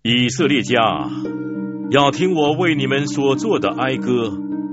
以色列家，要听我为你们所做的哀歌。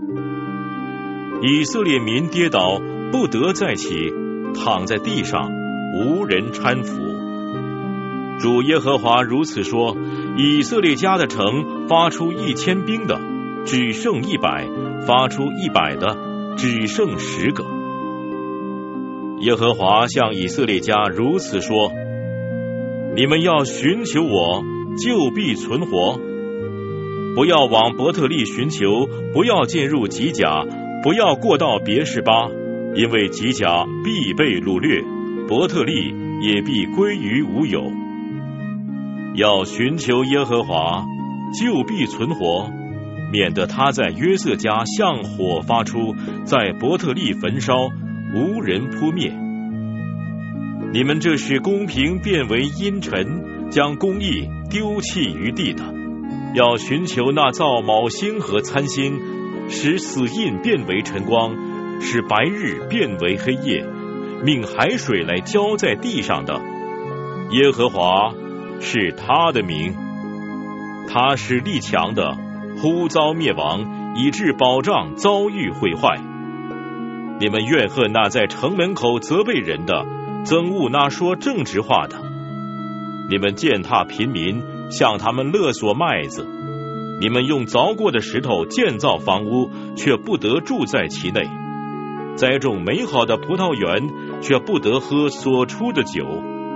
以色列民跌倒，不得再起，躺在地上，无人搀扶。主耶和华如此说：以色列家的城发出1000兵的，只剩100；发出100的，只剩10个。耶和华向以色列家如此说：你们要寻求我，就必存活。不要往伯特利寻求，不要进入吉甲，不要过到别是巴，因为吉甲必被掳掠，伯特利也必归于无有。要寻求耶和华，就必存活，免得他在约瑟家向火发出，在伯特利焚烧，无人扑灭。你们这是公平变为阴沉，将公义丢弃于地的，要寻求那造卯星和参星，使死印变为晨光，使白日变为黑夜，命海水来浇在地上的。耶和华是他的名，他是力强的，忽遭灭亡，以致保障遭遇毁坏。你们怨恨那在城门口责备人的，憎恶那说正直话的。你们践踏贫民，向他们勒索麦子。你们用凿过的石头建造房屋，却不得住在其内；栽种美好的葡萄园，却不得喝所出的酒。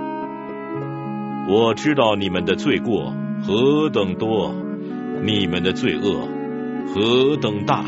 我知道你们的罪过何等多，你们的罪恶何等大。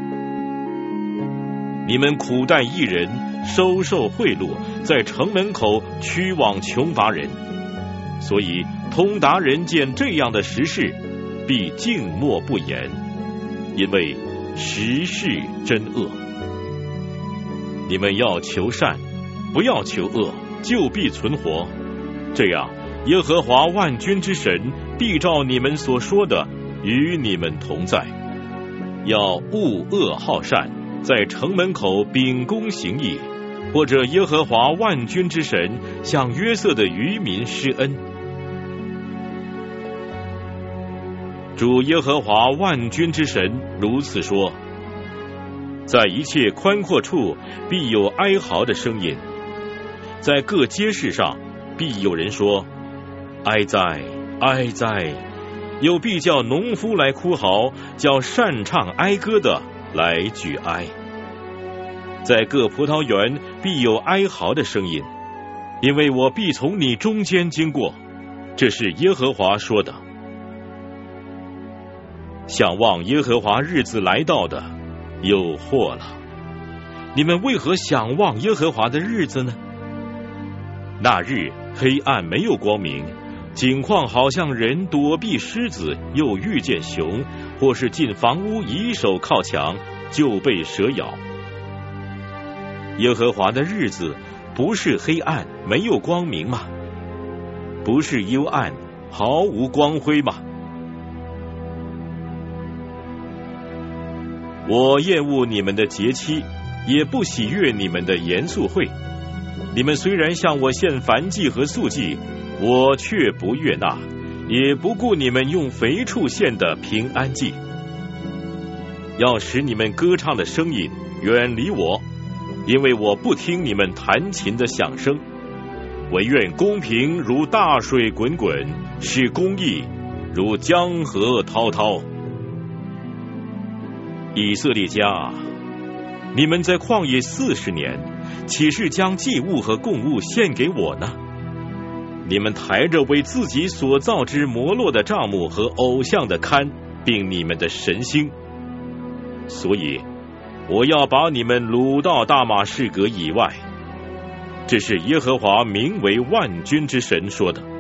你们苦待义人，收受贿赂，在城门口驱往穷乏人。所以通达人见这样的实事，必静默不言，因为实事真恶。你们要求善，不要求恶，就必存活。这样耶和华万军之神必照你们所说的与你们同在。要恶恶好善，在城门口秉公行义，或者耶和华万军之神向约瑟的余民施恩。主耶和华万军之神如此说：在一切宽阔处必有哀嚎的声音，在各街市上必有人说：哀哉，哀哉！又必叫农夫来哭嚎，叫擅唱哀歌的来举哀。在各葡萄园必有哀嚎的声音，因为我必从你中间经过。这是耶和华说的。想望耶和华日子来到的，有祸了！你们为何想望耶和华的日子呢？那日黑暗没有光明，景况好像人躲避狮子，又遇见熊，或是进房屋以手靠墙，就被蛇咬。耶和华的日子不是黑暗没有光明吗？不是幽暗毫无光辉吗？我厌恶你们的节期，也不喜悦你们的严肃会。你们虽然向我献燔祭和素祭，我却不悦纳，也不顾你们用肥畜献的平安祭。要使你们歌唱的声音远离我，因为我不听你们弹琴的响声。惟愿公平如大水滚滚，使公义如江河滔滔。以色列家，你们在旷野40年，岂是将祭物和供物献给我呢？你们抬着为自己所造之摩洛的帐幕和偶像的龛，并你们的神星。所以我要把你们掳到大马士革以外。这是耶和华名为万军之神说的。